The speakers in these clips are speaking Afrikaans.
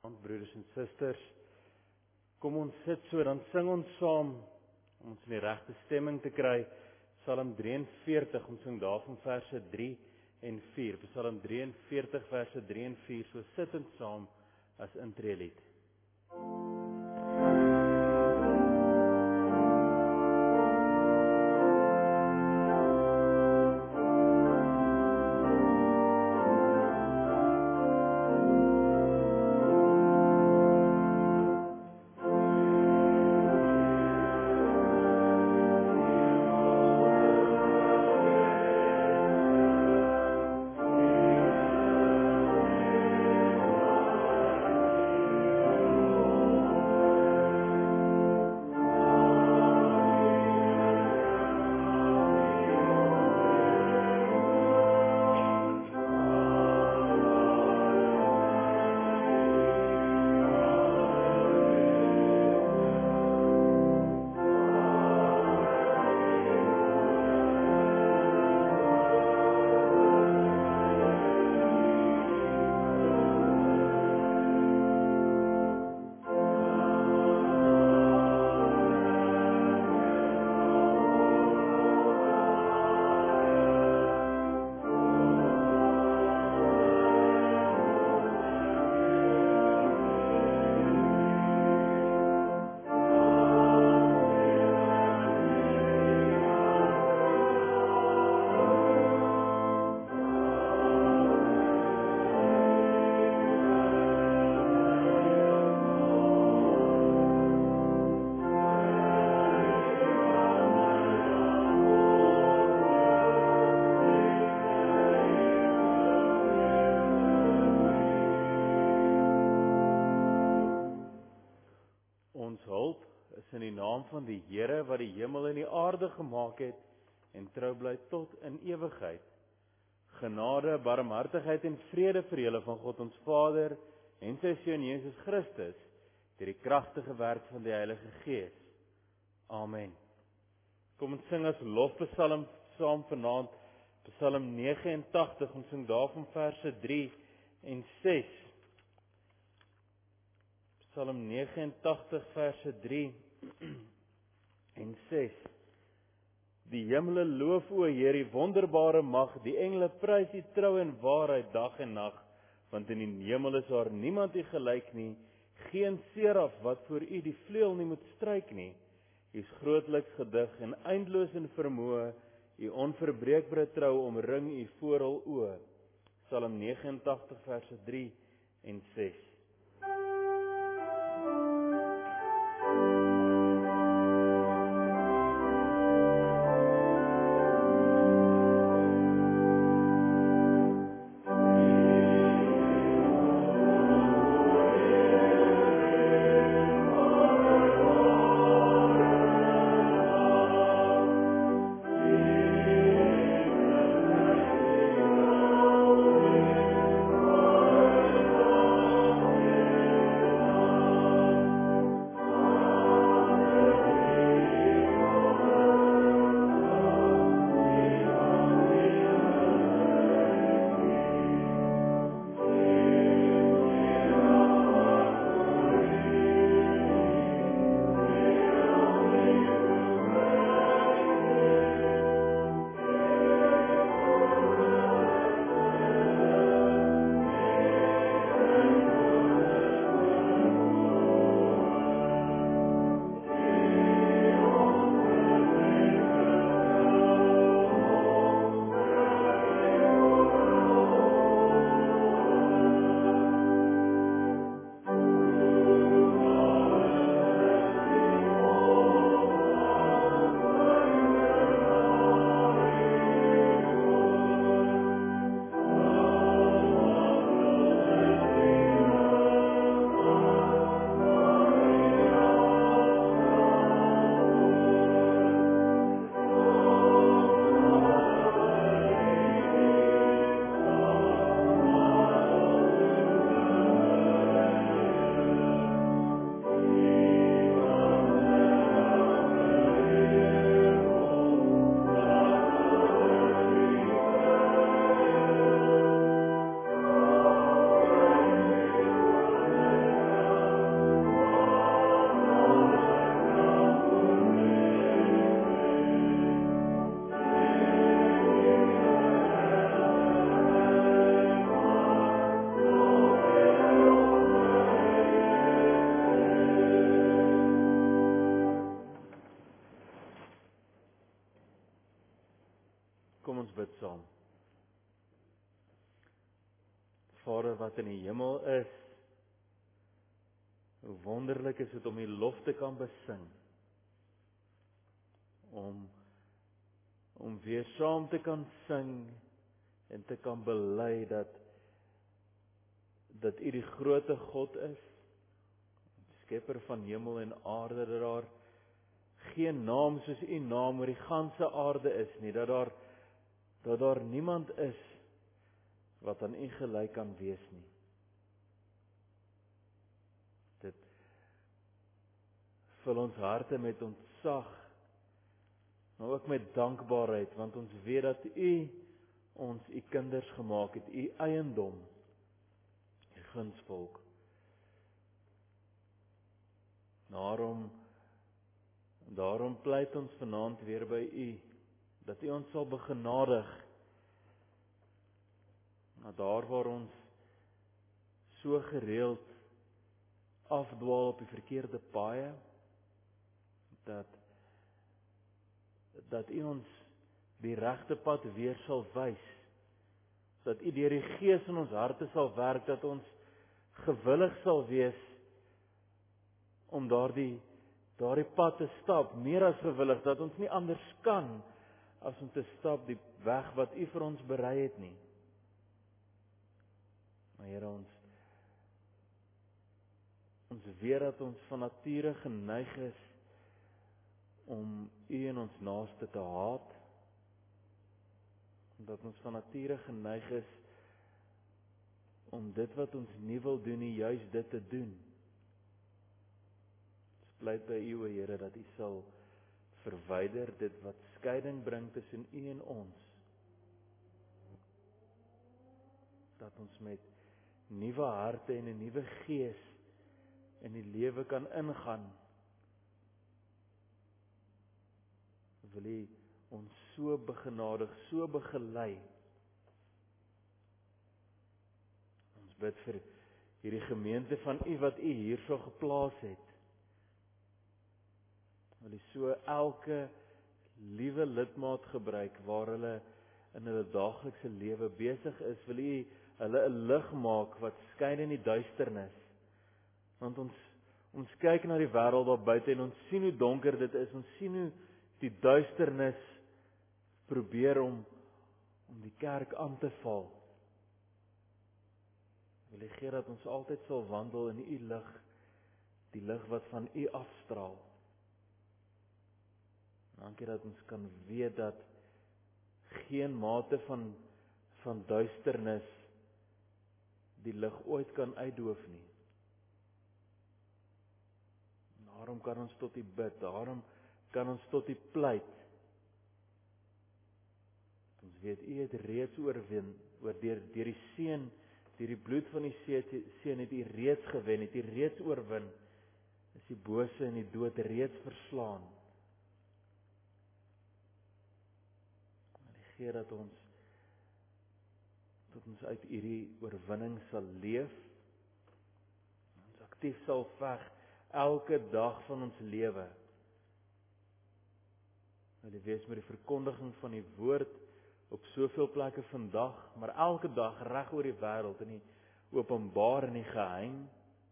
vanaand, broeders en susters. Kom ons sit so, dan sing ons saam, om ons in die regte stemming te kry, Psalm 43, ons sing daarvan verse 3 en 4, Psalm 43 verse 3 en 4, so sittend saam as intreelied. Ons hulp is in die naam van die Here wat die hemel en die aarde gemaak het en trou bly tot in ewigheid. Genade, barmhartigheid en vrede vir julle van God ons Vader en sy Seun Jesus Christus deur die kragtige werk van die Heilige Gees. Amen. Kom ons sing as lofpsalm saam vanaand Psalm 89, ons sing daarvan verse 3 en 6. Psalm 89 verse 3 en 6. Die hemele loof o Heer die wonderbare mag, die engele prys U trou en waarheid dag en nag, want in die hemel is daar niemand U gelyk nie, geen seraf wat voor U die vleuel nie moet stryk nie. U is grootliks gedig en eindeloos in vermoë, U onverbreekbare trou omring U vooral oë. Psalm 89 verse 3 en 6. wat in die hemel is. Hoe wonderlik is dit om die lof te kan besing. Om weer saam te kan sing en te kan bely dat U die grootte God is, skepper van hemel en aarde, dat daar geen naam soos U naam oor die ganse aarde is nie, dat daar niemand is wat aan U gelyk kan wees nie. Dit vul ons harte met ontzag, maar ook met dankbaarheid, want ons weet dat U ons U kinders gemaak het, U eiendom, U gunsvolk. Daarom pleit ons vanaand weer by U, dat U ons sal begenadig, na daar waar ons so gereeld afdwaal op die verkeerde paaie, dat U ons die regte pad weer sal wys, dat U deur die Gees in ons harte sal werk, dat ons gewillig sal wees om daardie pad te stap, meer as gewillig, dat ons nie anders kan as om te stap die weg wat U vir ons berei het nie. Maar Here, ons weet dat ons van nature geneig is om U en ons naaste te haat, dat ons van nature geneig is om dit wat ons nie wil doen nie, juis dit te doen. Ons pleit by U, o Here, dat U sal verwyder dit wat skeiding bring tussen U en ons. Dat ons met nuwe harte en 'n nuwe gees in die lewe kan ingaan. Wil U ons so begenadig, so begelei. Ons bid vir hierdie gemeente van U wat U hierso geplaas het. Wil U so elke liewe lidmaat gebruik waar hulle in hulle daaglikse lewe besig is, wil U hulle 'n lig maak wat skyn in die duisternis. Want ons kyk na die wêreld daar buite en ons sien hoe donker dit is, ons sien hoe die duisternis probeer om die kerk aan te val. Wil U gee dat ons altyd sal wandel in U lig, die lig wat van U afstraal. Dankie dat ons kan weet dat geen mate van duisternis die lig ooit kan uitdoof nie. Daarom kan ons tot U bid, daarom kan ons tot U pleit. Ons weet U het reeds oorwin, deur die seun, deur die bloed van die seun het U reeds gewen, het U reeds oorwin, is die bose en die dood reeds verslaan. Gee dat ons uit hierdie oorwinning sal leef, ons aktief sal veg elke dag van ons lewe. Wil U wees met die verkondiging van die woord op soveel plekke vandag, maar elke dag reg oor die wêreld, in die openbaar en die geheim.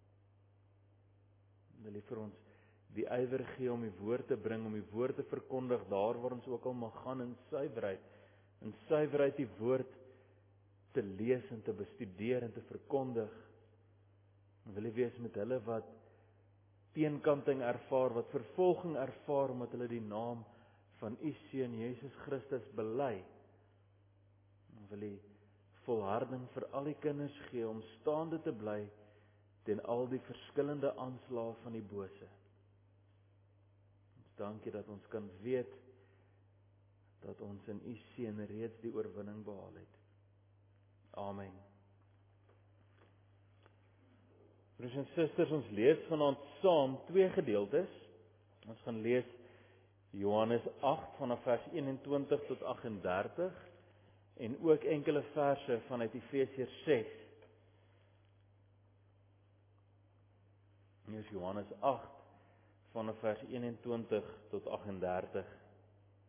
Wil U vir ons die ywer gee om die woord te bring, om die woord te verkondig daar waar ons ook al mag gaan in suiwerheid die woord te lees en te bestudeer en te verkondig. En wil U wees met hulle wat teenkanting ervaar, wat vervolging ervaar, omdat hulle die naam van U seun Jesus Christus bely. En wil U volharding vir al die kinders gee om staande te bly teen al die verskillende aanslae van die bose. Ons dankie dat ons kan weet dat ons in U seun reeds die oorwinning behaal het. Amen. Broers en susters, ons lees vanaand saam 2 gedeeltes. Ons gaan lees Johannes 8 vanaf vers 21 tot 38 en ook enkele verse vanuit Efesiërs 6. Hier is Johannes 8 vanaf vers 21 tot 38.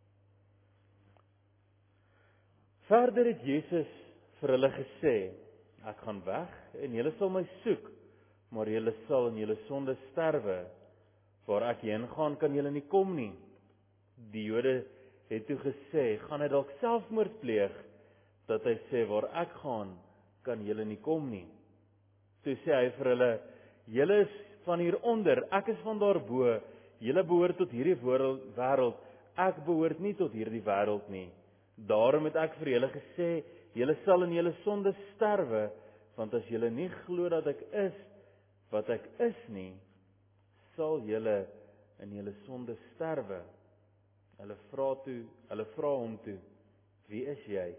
Verder het Jesus vir hulle gesê: Ek gaan weg en julle sal my soek, maar julle sal in julle sonde sterwe. Waar ek heen gaan, kan julle nie kom nie. Die Jode het toe gesê, gaan hy dalk selfmoord pleeg, dat hy sê, waar ek gaan, kan julle nie kom nie. Toe sê hy vir hulle, julle is van hieronder, ek is van daarbo, julle behoort tot hierdie wêreld, ek behoort nie tot hierdie wêreld nie. Daarom het ek vir julle gesê, julle sal in julle sonde sterwe, want as julle nie glo dat ek is wat ek is nie, sal julle in julle sonde sterwe. Hulle vra hom toe, wie is jy?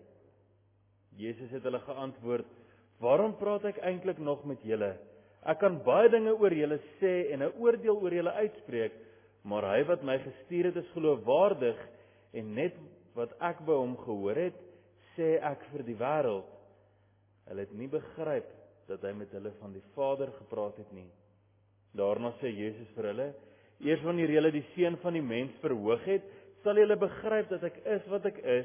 Jesus het hulle geantwoord, waarom praat ek eintlik nog met julle? Ek kan baie dinge oor julle sê en 'n oordeel oor julle uitspreek, maar hy wat my gestuur het is geloofwaardig en net wat ek by hom gehoor het, sê ek vir die wêreld. Hulle het nie begryp dat hy met hulle van die Vader gepraat het nie. Daarna sê Jesus vir hulle, eers wanneer julle die Seun van die mens verhoog het, sal julle begryp dat ek is wat ek is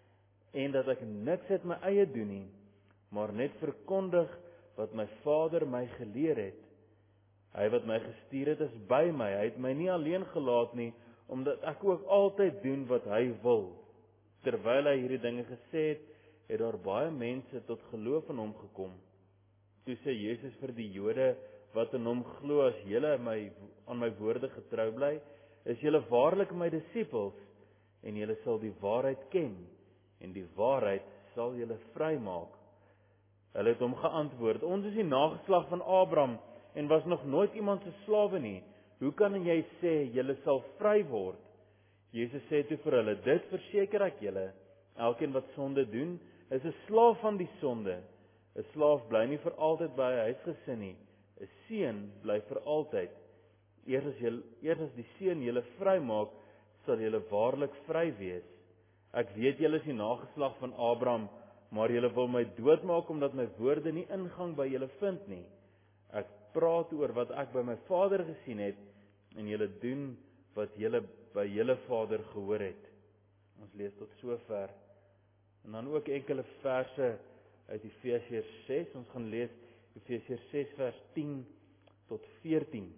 en dat ek niks uit my eie doen nie, maar net verkondig wat my Vader my geleer het. Hy wat my gestuur het is by my, hy het my nie alleen gelaat nie, omdat ek ook altyd doen wat hy wil. Terwyl hy hierdie dinge gesê het, het daar baie mense tot geloof in hom gekom. Toe sê Jesus vir die Jode wat in hom glo, as julle aan my woorde getrou bly, is julle waarlik my disippels en julle sal die waarheid ken en die waarheid sal julle vrymaak. Hulle het hom geantwoord, ons is die nageslag van Abraham en was nog nooit iemand se slawe nie. Hoe kan jy sê julle sal vry word? Jesus sê toe vir hulle, dit verseker ek julle, elkeen wat sonde doen, is 'n slaaf van die sonde. 'n Slaaf bly nie vir altyd by 'n huisgesin nie. 'n Seun bly vir altyd. Eers as die Seun julle vrymaak, sal julle waarlik vry wees. Ek weet julle is die nageslag van Abraham, maar julle wil my doodmaak omdat my woorde nie ingang by julle vind nie. Ek praat oor wat ek by my Vader gesien het en julle doen wat julle by julle vader gehoor het. Ons lees tot sover. En dan ook enkele verse uit Efesiërs 6. Ons gaan lees Efesiërs 6 vers 10 tot 14.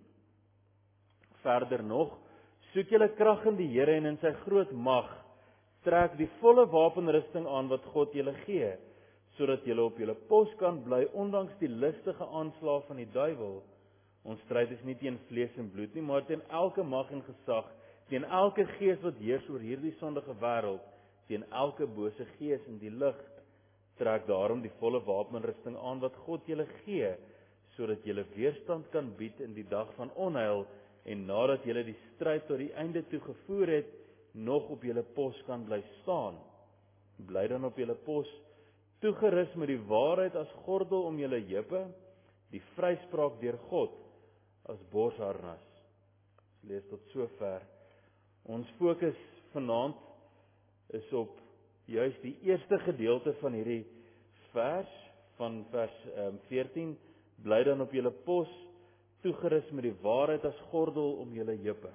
Verder nog, soek julle krag in die Here en in sy groot mag. Trek die volle wapenrusting aan wat God julle gee, sodat julle op julle pos kan bly ondanks die listige aanslae van die duiwel. Ons stryd is nie teen vlees en bloed nie, maar teen elke mag en gesag, teen elke gees wat heers oor hierdie sondige wêreld, teen elke bose gees in die lig. Trek daarom die volle wapenrusting aan wat God julle gee, sodat julle weerstand kan bied in die dag van onheil en nadat julle die stryd tot die einde toe gevoer het, nog op julle pos kan bly staan. Bly dan op julle pos, toegerus met die waarheid as gordel om julle heupe, die vryspraak deur God as borsharnas. Lees tot sover. Ons fokus vanaand is op juis die eerste gedeelte van hierdie vers, van vers 14, bly dan op julle pos, toegerus met die waarheid as gordel om julle heupe.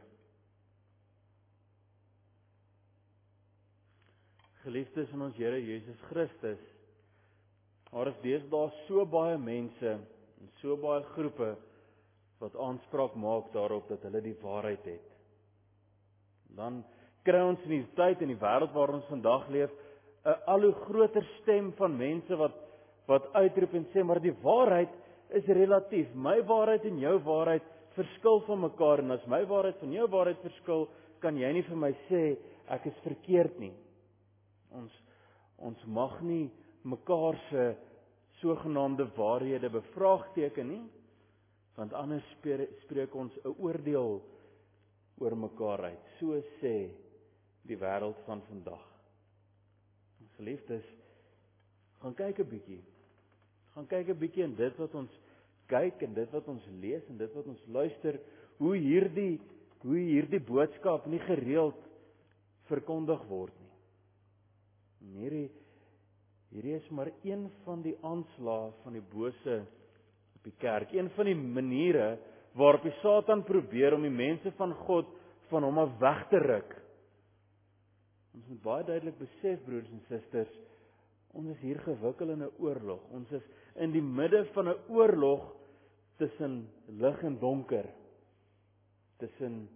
Geliefdes in ons Here Jesus Christus, daar is deesdae so baie mense en so baie groepe wat aanspraak maak daarop dat hulle die waarheid het. Dan kry ons in die tyd en die wêreld waarin ons vandag leef, 'n al hoe groter stem van mense wat uitroep en sê, maar die waarheid is relatief. My waarheid en jou waarheid verskil van mekaar, en as my waarheid van jou waarheid verskil, kan jy nie vir my sê ek is verkeerd nie. Ons mag nie mekaar se sogenaamde waarhede bevraagteken nie, want anders spreek ons 'n oordeel oor mekaar uit. So sê die wêreld van vandag. Geliefdes, gaan kyk 'n bietjie. Gaan kyk 'n bietjie in dit wat ons kyk en dit wat ons lees en dit wat ons luister, hoe hierdie boodskap nie gereeld verkondig word nie. En hierdie is maar een van die aanslae van die bose op die kerk, een van die maniere waarop die Satan probeer om die mense van God van hom af weg te ruk. Ons moet baie duidelik besef, broers en susters, ons is hier gewikkel in 'n oorlog. Ons is in die midde van 'n oorlog tussen lig en donker, tussen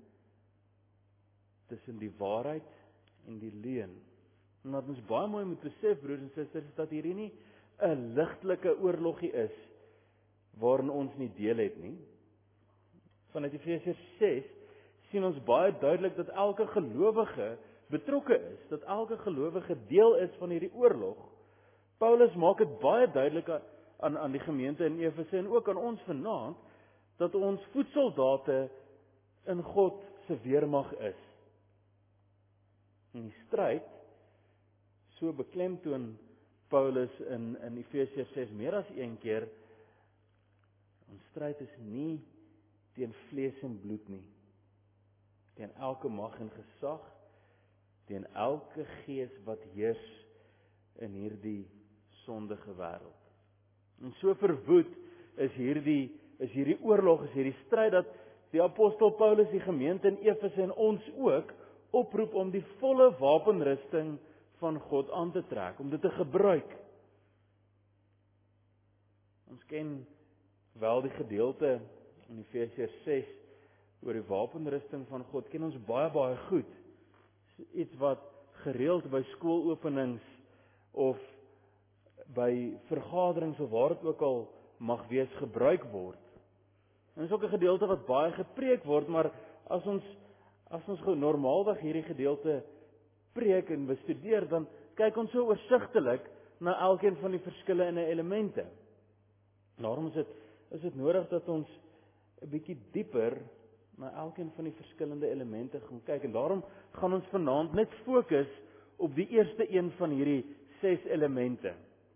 die waarheid en die leuen. En wat ons baie mooi moet besef, broers en susters, is dat hierdie nie 'n ligtelike oorlogie is waarin ons nie deel het nie. Vanuit Efesiërs 6 sien ons baie duidelik dat elke gelowige betrokke is, dat elke gelowige deel is van hierdie oorlog. Paulus maak dit baie duidelik aan die gemeente in Efese en ook aan ons vanaand, dat ons voetsoldate in God se weermag is. En die stryd, so beklemtoon Paulus in Efesiërs 6 meer as een keer, ons stryd is nie teen vlees en bloed nie, teen elke mag en gesag, teen elke gees wat heers in hierdie sondige wêreld. En so verwoed is hierdie oorlog, is hierdie stryd, dat die apostel Paulus die gemeente in Efese en ons ook oproep om die volle wapenrusting van God aan te trek, om dit te gebruik. Ons ken wel die gedeelte in Efesiërs 6 oor die wapenrusting van God, ken ons baie goed. Iets wat gereeld by skoolopenings of by vergaderings of waar dit ook al mag wees gebruik word. En is ook 'n gedeelte wat baie gepreek word, maar as ons normaalweg hierdie gedeelte preek en bestudeer, dan kyk ons so oorsigtelik na elkeen van die verskillende elemente. Daarom is dit nodig dat ons 'n bietjie dieper na elkeen van die verskillende elemente gaan kyk, en daarom gaan ons vanaand net fokus op die eerste een van hierdie 6 elemente.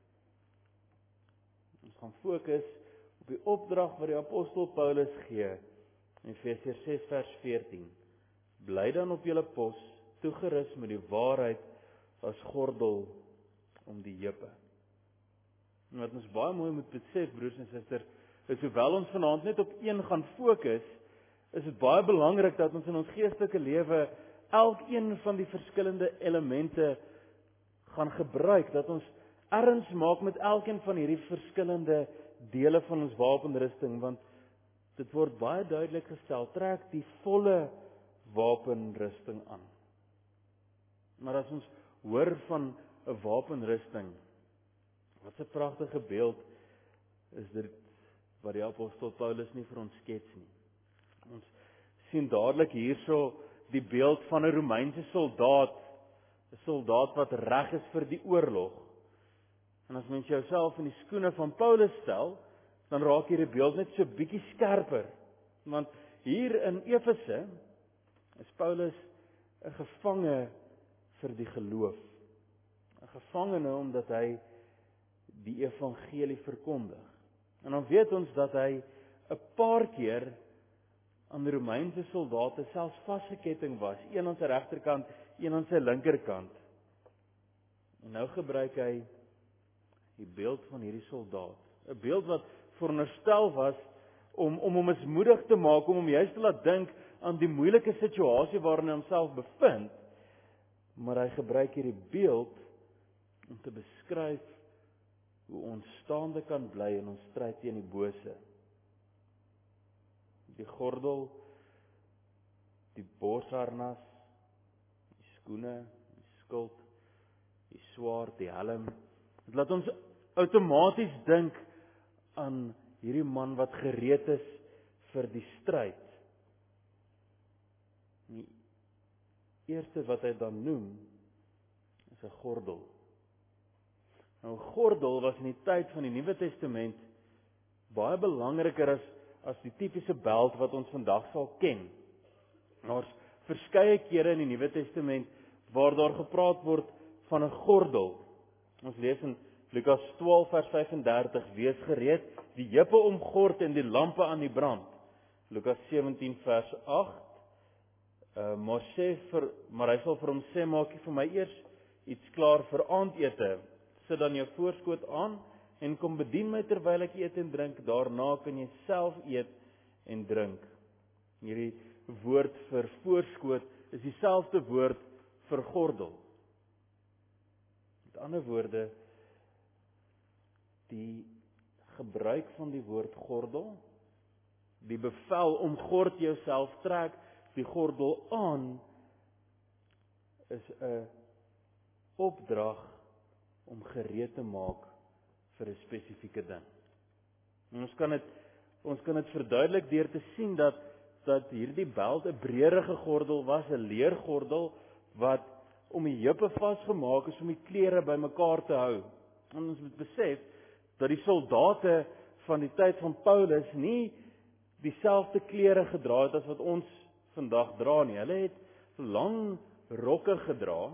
Ons gaan fokus op die opdrag wat die apostel Paulus gee in Efesiërs 6 vers 14. Bly dan op julle pos, toegerus met die waarheid as gordel om die heupe. En wat ons baie mooi moet besef, broers en susters, is hoewel ons vanaand net op een gaan fokus, is dit baie belangrik dat ons in ons geestelike lewe elkeen van die verskillende elemente gaan gebruik, dat ons erns maak met elkeen van hierdie verskillende dele van ons wapenrusting, want dit word baie duidelik gestel, trek die volle wapenrusting aan. Maar as ons hoor van 'n wapenrusting, wat 'n pragtige beeld is dit wat die apostel Paulus nie vir ons skets nie. Ons sien dadelik hierso die beeld van 'n Romeinse soldaat, 'n soldaat wat reg is vir die oorlog. En as mens jouself in die skoene van Paulus stel, dan raak hierdie beeld net so bietjie skerper. Want hier in Efese is Paulus 'n gevange vir die geloof. 'n Gevangene omdat hy die evangelie verkondig. En dan weet ons dat hy 'n paar keer aan die Romeinse soldate selfs vasgeketting was, een aan sy regterkant, een aan sy linkerkant. En nou gebruik hy die beeld van hierdie soldaat, 'n beeld wat veronderstel was om hom mismoedig te maak, om hom juist te laat dink aan die moeilike situasie waarin hy homself bevind, maar hy gebruik hierdie beeld om te beskryf hoe ons staande kan bly in ons stryd teen die bose. Die gordel, die borsharnas, die skoene, die skild, die swaard, die helm. Dit laat ons outomaties dink aan hierdie man wat gereed is vir die stryd. Die eerste wat hy dan noem is 'n gordel. Nou 'n gordel was in die tyd van die Nuwe Testament baie belangriker as die tipiese beld wat ons vandag sal ken. Daar's verskeie kere in die Nuwe Testament waar daar gepraat word van 'n gordel. Ons lees in Lukas 12 vers 35, wees gereed, die heupe omgord en die lampe aan die brand. Lukas 17 vers 8, maar hy sal vir hom sê, maak jy vir my eers iets klaar vir aandete, sit dan jou voorskoot aan en kom bedien my terwyl ek eet en drink, daarna kan jy self eet en drink. Hierdie woord vir voorskoot is dieselfde woord vir gordel. Met ander woorde, die gebruik van die woord gordel, die bevel om gord jouself trek, die gordel aan, is 'n opdrag om gereed te maak vir 'n spesifieke ding. En ons kan dit verduidelik deur te sien dat hierdie beld 'n breërige gordel was, 'n leergordel wat om die heupe vasgemaak is om die klere bymekaar te hou. En ons moet besef dat die soldate van die tyd van Paulus nie dieselfde klere gedra het as wat ons vandag dra nie. Hulle het lang rokke gedra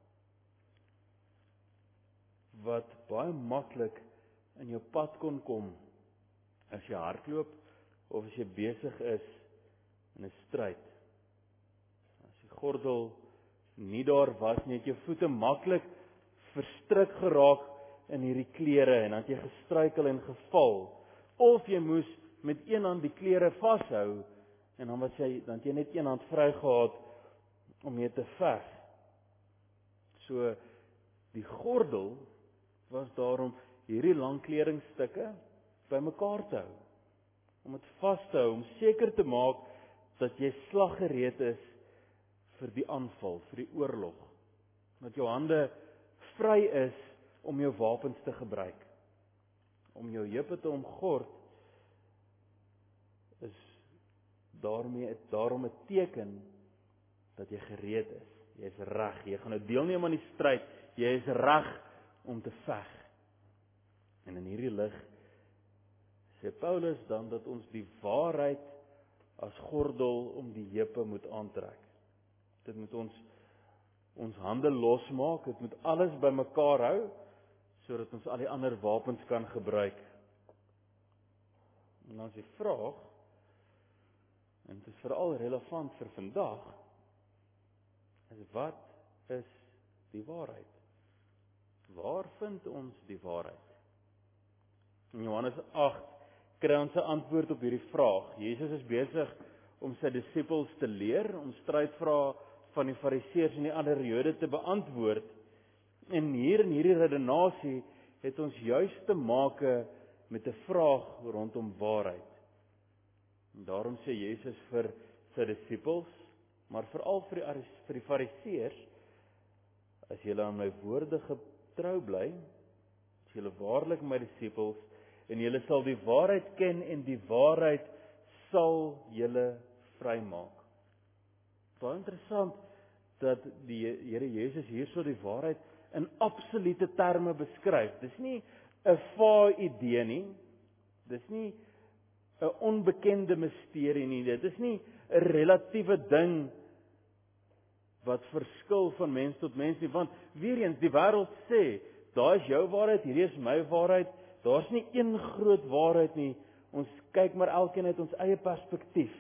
wat baie maklik in jou pad kon kom as jy hardloop of as jy besig is in 'n stryd. As die gordel nie daar was nie, het jou voete maklik verstrik geraak in hierdie klere en dan het jy gestruikel en geval. Of jy moes met een hand die klere vashou en dan het jy net een hand vry gehad om mee te veg. So die gordel was daarom hierdie lang kledingstukke bymekaar te hou. Om dit vas te hou, om seker te maak dat jy slaggereed is vir die aanval, vir die oorlog. Dat jou hande vry is om jou wapens te gebruik. Om jou heupe te omgord is daarom 'n teken dat jy gereed is. Jy is reg, jy gaan nou deelneem aan die stryd. Jy is reg om te veg. En in hierdie lig sê Paulus dan dat ons die waarheid as gordel om die heupe moet aantrek. Dit moet ons hande losmaak, dit moet alles bymekaar hou, sodat ons al die ander wapens kan gebruik. En dan is die vraag, en dit is veral relevant vir vandag, is wat is die waarheid? Waar vind ons die waarheid? In Johannes 8 kry ons 'n antwoord op hierdie vraag. Jesus is besig om sy disippels te leer, om strydvrae van die Fariseërs en die ander Jode te beantwoord. En hier in hierdie redenasie het ons juis te maak met 'n vraag rondom waarheid. En daarom sê Jesus vir sy disippels, maar veral vir die Fariseërs, as julle aan my woorde getrou bly, as julle waarlik my disippels, en julle sal die waarheid ken en die waarheid sal julle vrymaak. Baie interessant dat die Here Jesus hierso die waarheid in absolute terme beskryf. Dis nie 'n vae idee nie. Dis nie 'n onbekende misterie nie. Dit is nie 'n relatiewe ding wat verskil van mens tot mens nie, want weer eens die wêreld sê, daar is jou waarheid, hierdie is my waarheid. Daar's nie een groot waarheid nie. Ons kyk maar elkeen uit ons eie perspektief.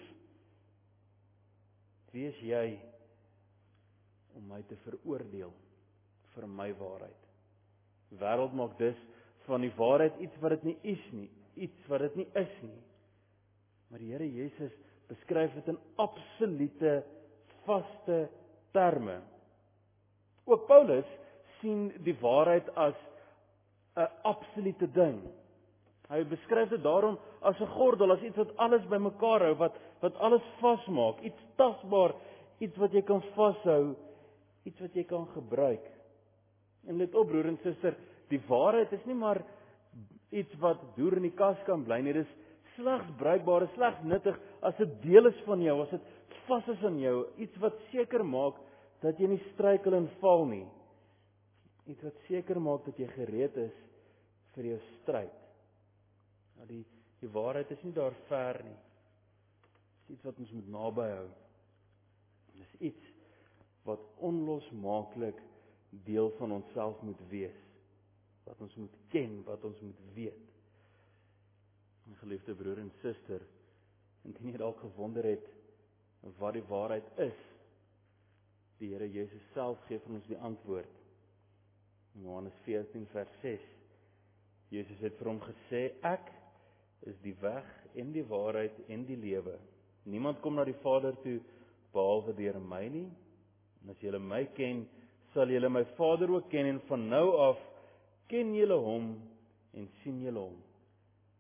Wie is jy om my te veroordeel vir my waarheid? Die wêreld maak dus van die waarheid iets wat dit nie is nie, iets wat dit nie is nie. Maar die Here Jesus beskryf dit in absolute, vaste terme. Ook Paulus sien die waarheid as 'n absolute ding. Hy beskryf dit daarom as 'n gordel, as iets wat alles bymekaar hou, wat alles vasmaak, iets tasbaar, iets wat jy kan vashou, iets wat jy kan gebruik. En let op broer en suster, die waarheid is nie maar iets wat deur in die kas kan bly nie, dit is slegs bruikbaar, slegs nuttig as dit deel is van jou, as dit vas is aan jou, iets wat seker maak dat jy nie struikel en val nie. Iets wat seker maak dat jy gereed is vir jou stryd. Nou die waarheid is nie daar ver nie. Dit is iets wat ons moet naby hou. Dit is iets wat onlosmaaklik deel van onsself moet wees. Wat ons moet ken, wat ons moet weet. My geliefde broer en suster, indien jy dalk gewonder het wat die waarheid is, die Here Jesus self gee vir ons die antwoord. In Johannes 14 vers 6. Jesus het vir hom gesê, ek is die weg en die waarheid en die lewe. Niemand kom na die Vader toe behalwe deur my nie. En as julle my ken, sal julle my Vader ook ken en van nou af ken julle hom en sien julle hom.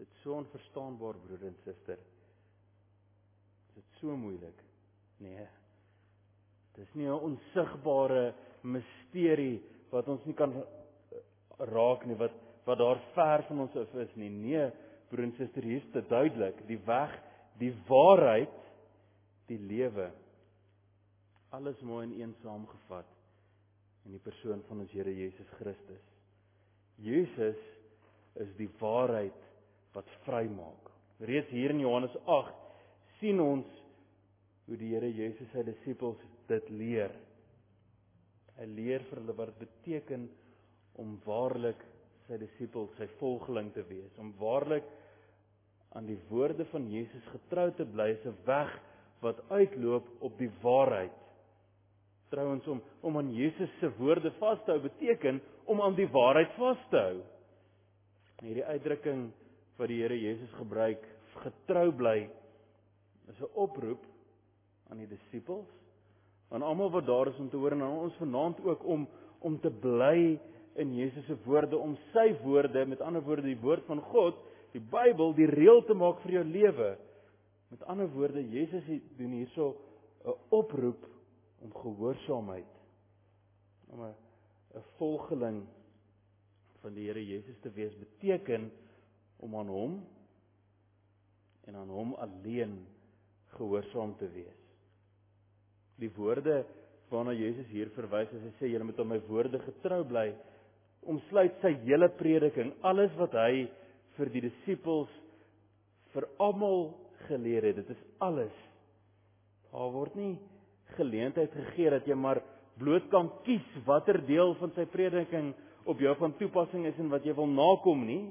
Is dit so onverstaanbaar, broer en suster? Is dit so moeilik? Nee. Dis nie 'n onsigbare misterie wat ons nie kan raak nie, wat daar ver van ons af is nie. Nee, broer en suster, hier is dit duidelik. Die weg, die waarheid, die lewe. Alles mooi in een saamgevat in die persoon van ons Here Jesus Christus. Jesus is die waarheid wat vrymaak. Reeds hier in Johannes 8 sien ons hoe die Here Jesus sy disippels dit leer. Hy leer vir hulle wat dit beteken om waarlik sy disippels, sy volgeling te wees, om waarlik aan die woorde van Jesus getrou te bly, is 'n weg wat uitloop op die waarheid. Trouwens, om aan Jesus se woorde vas te hou, beteken om aan die waarheid vas te hou. En hierdie uitdrukking wat die Here Jesus gebruik, getrou bly, is 'n oproep aan die disippels, aan almal wat daar is om te hoor, en aan ons vanaand ook om te bly in Jesus se woorde, om sy woorde, met ander woorde die woord van God, die Bybel, die reël te maak vir jou lewe. Met ander woorde, Jesus doen hierso 'n oproep om gehoorsaamheid, om 'n volgeling van die Here Jesus te wees, beteken om aan hom en aan hom alleen gehoorsaam te wees. Die woorde waarna Jesus hier verwys as hy sê, julle moet aan my woorde getrou bly, omsluit sy hele prediking, alles wat hy vir die disippels, vir almal geleer het. Dit is alles. Daar word nie geleentheid gegee dat jy maar bloot kan kies watter deel van sy prediking op jou van toepassing is en wat jy wil nakom nie.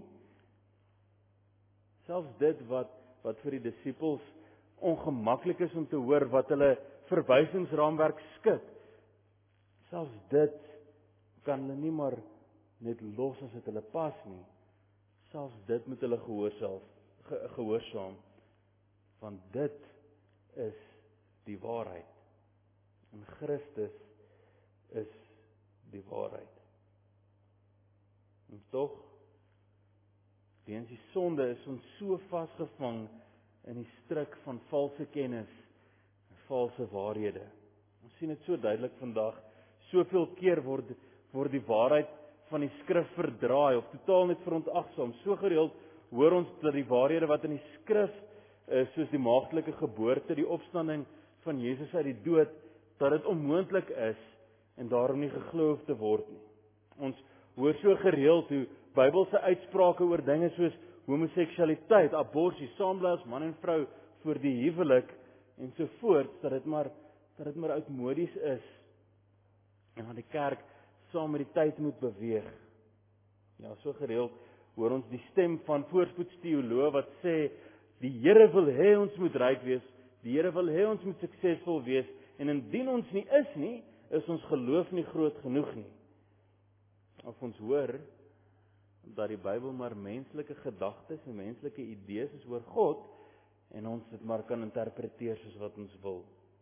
Selfs dit wat vir die disippels ongemaklik is om te hoor, wat hulle verwysingsraamwerk skud, selfs dit kan hulle nie maar net los as dit hulle pas nie. Selfs dit moet hulle gehoorsaam, want dit is die waarheid. En Christus is die waarheid. En tog, weens die sonde is ons so vasgevang in die struik van valse kennis en valse waarhede. Ons sien dit so duidelik vandag. Soveel keer word die waarheid van die skrif verdraai of totaal net verontagsaam. So gereeld hoor ons dat die waarhede wat in die skrif is, soos die maagdelike geboorte, die opstanding van Jesus uit die dood, dat dit onmoontlik is en daarom nie geglo hoef te word nie. Ons hoor so gereeld hoe Bybelse uitsprake oor dinge soos homoseksualiteit, abortus, saambly as man en vrou voor die huwelik en so voort, dat dit maar oudmodies is en dat die kerk saam met die tyd moet beweeg. Ja, so gereeld hoor ons die stem van voorspoedsteoloë wat sê, die Here wil hê ons moet ryk wees, die Here wil hê ons moet suksesvol wees, en indien ons nie is nie, is ons geloof nie groot genoeg nie. Of ons hoor dat die Bybel maar menslike gedagtes en menslike idees is oor God, en ons dit maar kan interpreteer soos wat ons wil.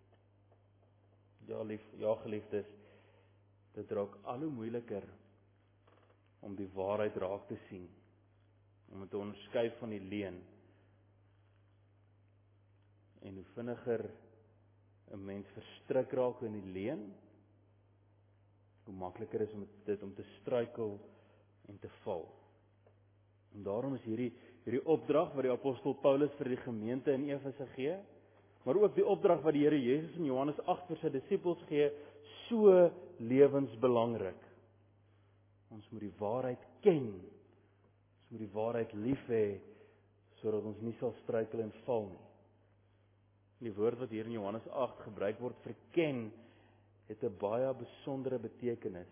Ja, geliefdes, dit raak al hoe moeiliker om die waarheid raak te sien, om dit te onderskei van die leuen. En hoe vinniger 'n mens verstrik raak in die leuen, hoe makliker is dit om te struikel en te val. En daarom is hierdie opdrag wat die apostel Paulus vir die gemeente in Efese gee, maar ook die opdrag wat die Here Jesus in Johannes 8 vir sy disippels gee, so lewensbelangrik. Ons moet die waarheid ken. Ons moet die waarheid lief hê, sodat ons nie sal struikel en val nie. Die woord wat hier in Johannes 8 gebruik word vir ken, het 'n baie besondere betekenis.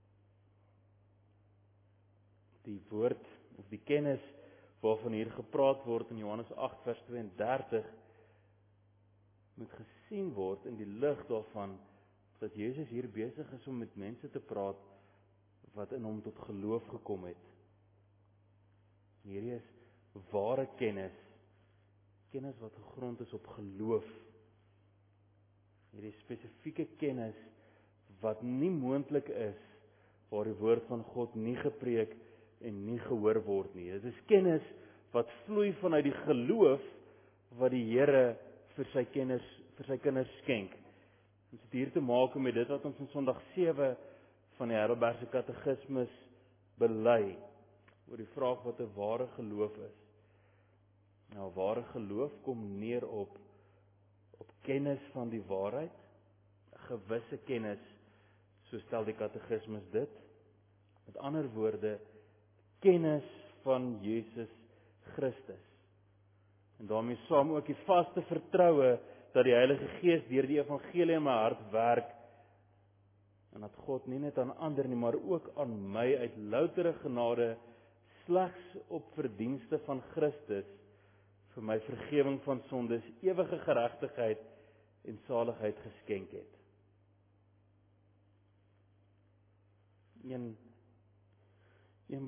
Die woord of die kennis waarvan hier gepraat word in Johannes 8 vers 32 moet gesien word in die lig daarvan dat Jesus hier besig is om met mense te praat wat in hom tot geloof gekom het. Hierdie is ware kennis wat gegrond is op geloof. Hierdie spesifieke kennis wat nie moontlik is waar die woord van God nie gepreek en nie gehoor word nie. Dit is kennis wat vloei vanuit die geloof wat die Here vir sy kinders skenk. Ons het hier te maak met dit wat ons in Sondag 7 van die Heidelbergse Katekismes bely, oor die vraag wat 'n ware geloof is. Nou, ware geloof kom neer op kennis van die waarheid, 'n gewisse kennis, so stel die Katekismes dit. Met ander woorde, kennis van Jesus Christus. En daarmee saam ook die vaste vertroue dat die Heilige Gees deur die evangelie in my hart werk, en dat God nie net aan ander nie, maar ook aan my uit loutere genade slegs op verdienste van Christus vir my vergewing van sondes, ewige geregtigheid en saligheid geskenk het. Een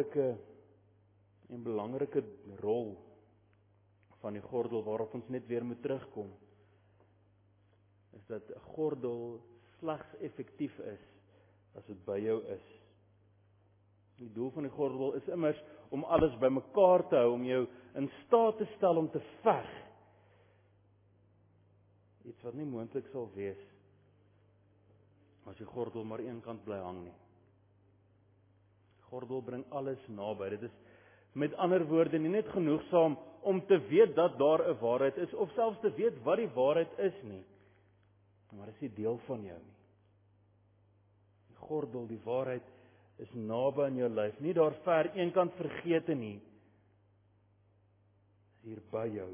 belangrike rol van die gordel waarop ons net weer moet terugkom, is dat 'n gordel slegs effektief is as dit by jou is. Die doel van die gordel is immers om alles bymekaar te hou, om jou in staat te stel om te veg. Iets wat nie moontlik sal wees as die gordel maar een kant bly hang nie. Gordel bring alles naby. Dit is met ander woorde nie net genoegsaam om te weet dat daar 'n waarheid is, of selfs te weet wat die waarheid is nie, maar dit is nie deel van jou nie. Die gordel, die waarheid, is naby in jou lyf, nie daar ver eenkant vergete nie, is hier by jou.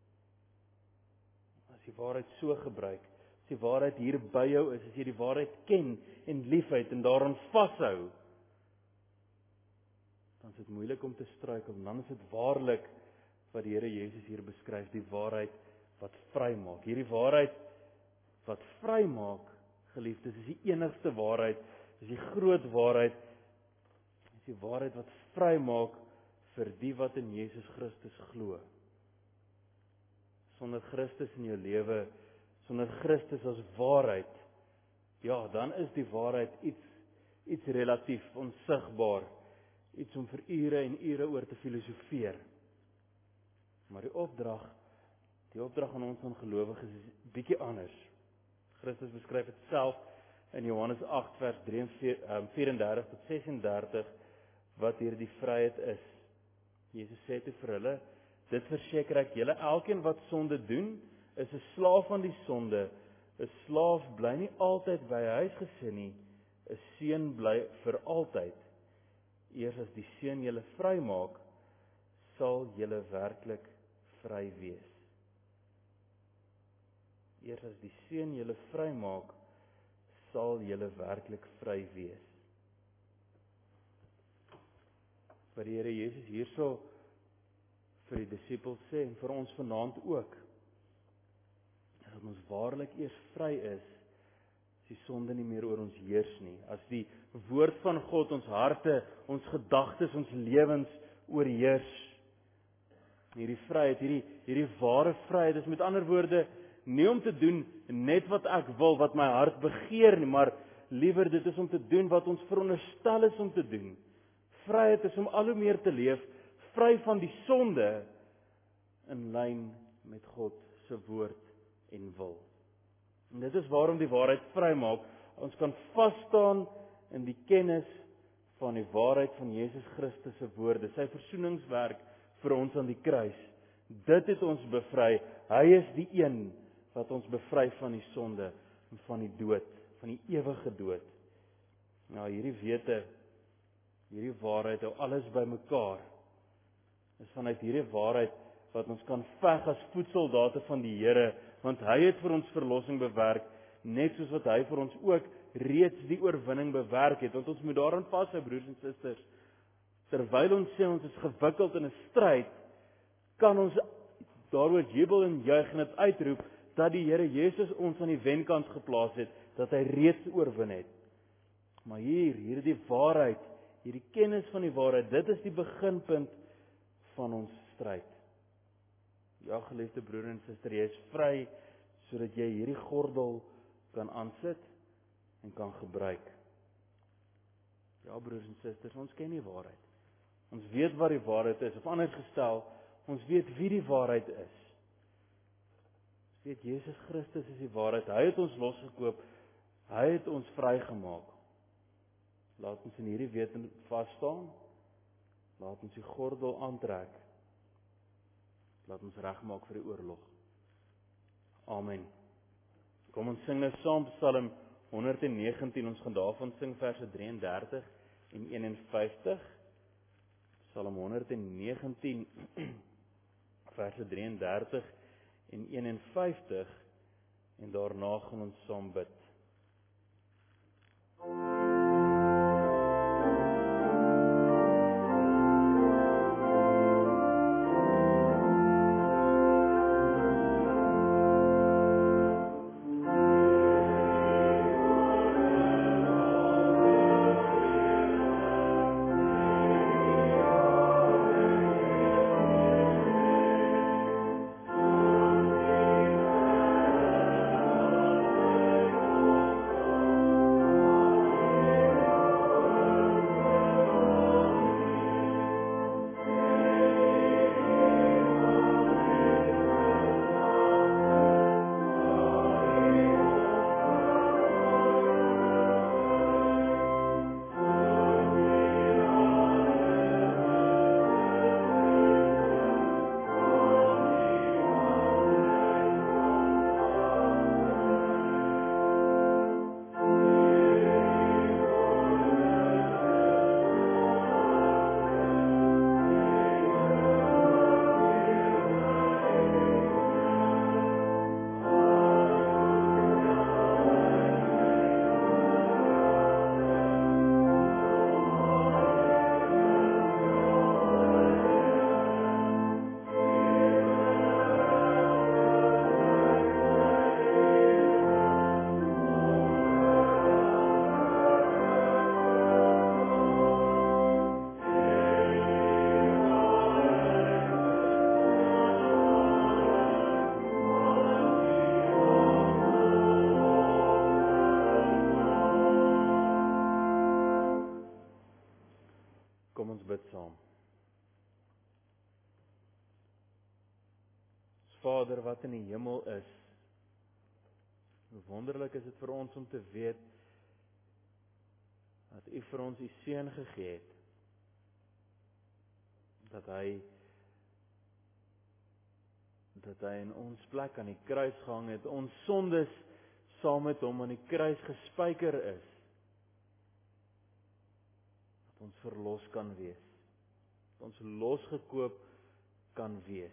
As die waarheid so gebruik, as die waarheid hier by jou is, as jy die waarheid ken en liefhet en daaraan vashou, dan is dit moeilik om te struikel, en dan is dit waarlik wat die Here Jesus hier beskryf, die waarheid wat vrymaak. Hierdie waarheid wat vrymaak, geliefdes, is die enigste waarheid, is die groot waarheid, is die waarheid wat vrymaak vir die wat in Jesus Christus glo. Sonder Christus in jou lewe, sonder Christus as waarheid, ja, dan is die waarheid iets relatief, onsigbaar, iets om vir ure en ure oor te filosofeer. Maar die opdrag aan ons gelowiges is bietjie anders. Christus beskryf dit self in Johannes 8 vers 34 tot 36 wat hier die vryheid is. Jesus sê toe vir hulle: "Dit verseker ek julle, elkeen wat sonde doen, is 'n slaaf van die sonde. 'n Slaaf bly nie altyd by huisgesin nie, 'n seun bly vir altyd. Eers as die Seun julle vrymaak, sal julle werklik vry wees." Eers as die Seun julle vrymaak, sal julle werklik vry wees. Wat die Here Jesus hierso vir die disippels sê, en vir ons vanaand ook, is dat ons waarlik eers vry is, as die sonde nie meer oor ons heers nie, as die woord van God ons harte, ons gedagtes, ons lewens oorheers. Hierdie vryheid, hierdie ware vryheid, is met ander woorde nie om te doen net wat ek wil, wat my hart begeer nie, maar liewer dit is om te doen wat ons veronderstel is om te doen. Vryheid is om al hoe meer te leef, vry van die sonde, in lyn met God se woord en wil. En dit is waarom die waarheid vrymaak. Ons kan vasstaan in die kennis van die waarheid van Jesus Christus se woorde, sy versoeningswerk vir ons aan die kruis. Dit het ons bevry. Hy is die een wat ons bevry van die sonde en van die dood, van die ewige dood. Nou, hierdie wete, hierdie waarheid hou alles bymekaar. Is vanuit hierdie waarheid wat ons kan veg as voetsoldate van die Here, want hy het vir ons verlossing bewerk, net soos wat hy vir ons ook reeds die oorwinning bewerk het. Want ons moet daaraan vashou, broers en susters. Terwyl ons sê ons is gewikkeld in 'n stryd, kan ons daaroor jubel en juig en dit uitroep dat die Here Jesus ons aan die wenkant geplaas het, dat hy reeds oorwin het. Maar hierdie waarheid, hierdie kennis van die waarheid, dit is die beginpunt van ons stryd. Ja, geliefde broer en suster, jy is vry sodat jy hierdie gordel kan aansit en kan gebruik. Ja, broers en susters, ons ken die waarheid. Ons weet wat die waarheid is, of anders gestel, ons weet wie die waarheid is. Ons weet Jesus Christus is die waarheid. Hy het ons losgekoop. Hy het ons vrygemaak. Laat ons in hierdie weten vas staan. Laat ons die gordel aantrek. Laat ons regmaak vir die oorlog. Amen. Kom ons sing nou saam Psalm 119. Ons gaan daarvan sing verse 33 en 51. Psalm 119 verse 33 en 51 en daarna gaan ons saam bid. Kom ons bid saam. Vader wat in die hemel is, hoe wonderlik is dit vir ons om te weet dat U vir ons U Seun gegee het, dat hy in ons plek aan die kruis gehang het, ons sondes saam met hom aan die kruis gespijker is, dat ons verlos kan wees, dat ons losgekoop kan wees.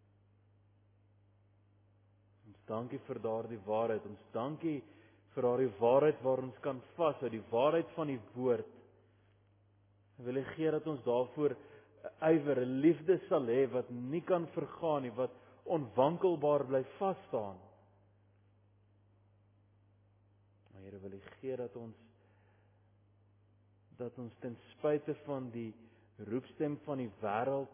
Ons dankie vir daardie waarheid, ons dankie vir daardie waarheid waar ons kan vashou, die waarheid van die woord. Ek wil gee dat ons daarvoor ywer, liefde sal hê wat nie kan vergaan nie, wat onwankelbaar bly vas staan. Maar Here, wil gee dat ons ten spyte van die roepstem van die wêreld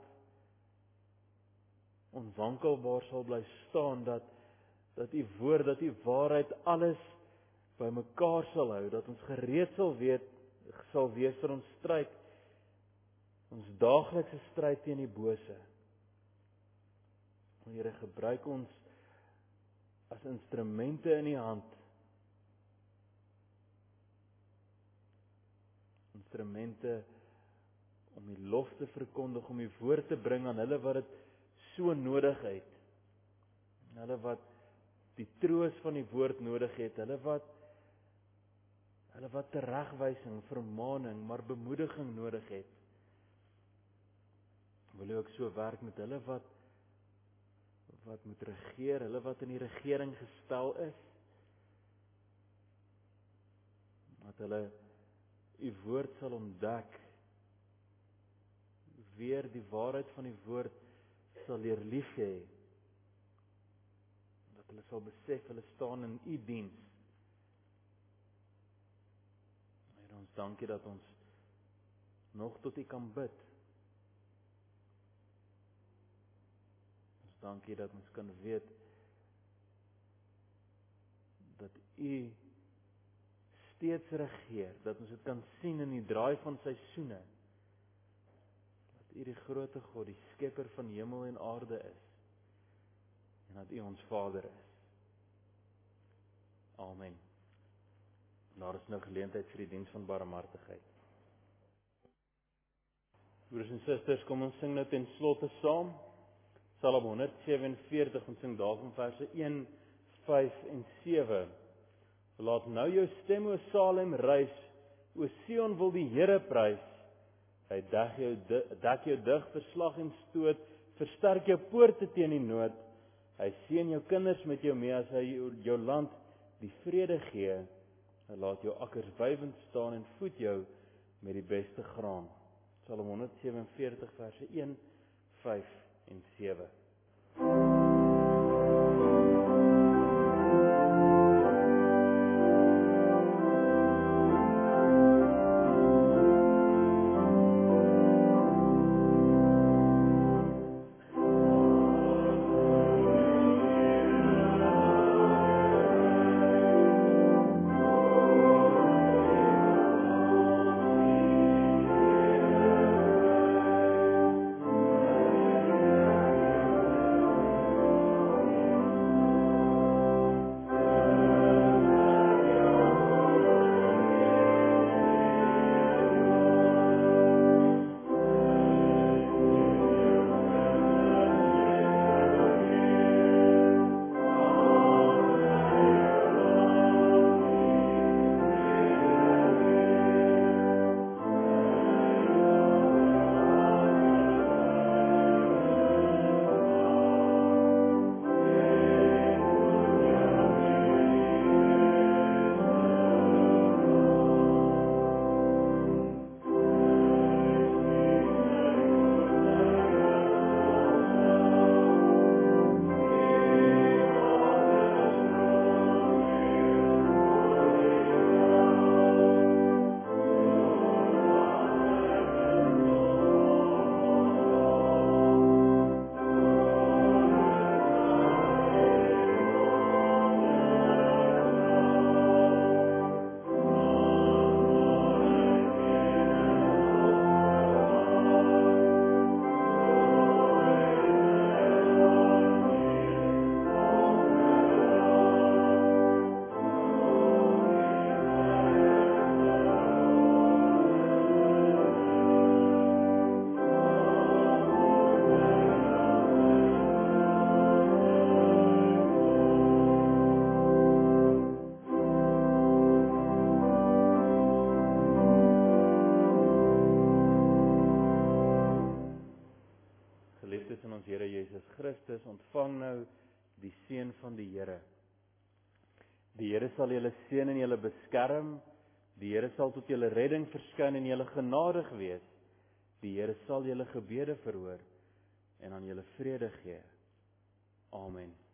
onwankelbaar sal bly staan, dat U woord, dat U waarheid alles bymekaar sal hou, dat ons gereed sal wees vir ons stryd, ons daaglikse stryd teen die bose. Here, gebruik ons as instrumente in U hand, instrumente om U lof te verkondig, om U woord te bring aan hulle wat dit so nodig het, hulle wat die troos van die woord nodig het, hulle wat teregwysing, vermaaning, maar bemoediging nodig het. Wil U ook so werk met hulle wat moet regeer, hulle wat in die regering gestel is, dat hulle U woord sal ontdek, weer die waarheid van die woord sal leer lief hê, dat hulle sal besef, hulle staan in U diens. Here, ons dankie dat ons nog tot U kan bid. Ons dankie dat ons kan weet dat U steeds regeer, dat ons dit kan sien in die draai van seisoene, U die grootte God, die skepper van hemel en aarde is, en dat U ons Vader is. Amen. Daar is nou geleentheid vir die diens van barmhartigheid. Broers en susters, kom ons sing nou ten slotte saam. Psalm 147, ons sing daarvan verse 1, 5 en 7. Laat nou jou stem, o Salem, reis, o Sion wil die Here prys. Hy dek jou dig vir slag en stoot, versterk jou poorte teen die nood. Hy seën jou kinders met jou mee as hy jou land die vrede gee. Hy laat jou akkers wywend staan en voed jou met die beste graan. Psalm 147 verse 1, 5 en 7. Geliefdes in ons Here Jesus Christus, ontvang nou die seën van die Here. Die Here sal julle seën en julle beskerm. Die Here sal tot julle redding verskyn en julle genadig wees. Die Here sal julle gebede verhoor en aan julle vrede gee. Amen.